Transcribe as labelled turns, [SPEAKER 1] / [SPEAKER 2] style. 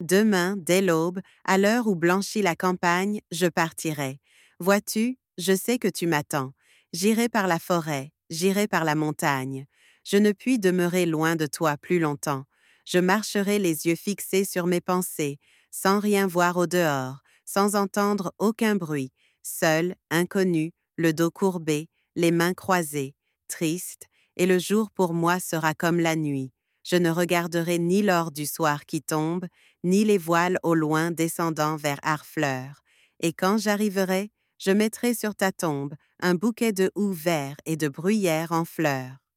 [SPEAKER 1] Demain, dès l'aube, à l'heure où blanchit la campagne, je partirai. Vois-tu, je sais que tu m'attends. J'irai par la forêt, j'irai par la montagne. Je ne puis demeurer loin de toi plus longtemps. Je marcherai les yeux fixés sur mes pensées, sans rien voir au dehors, sans entendre aucun bruit, seul, inconnu, le dos courbé, les mains croisées, triste, et le jour pour moi sera comme la nuit. Je ne regarderai ni l'or du soir qui tombe, ni les voiles au loin descendant vers Harfleur. Et quand j'arriverai, je mettrai sur ta tombe un bouquet de houx verts et de bruyères en fleurs.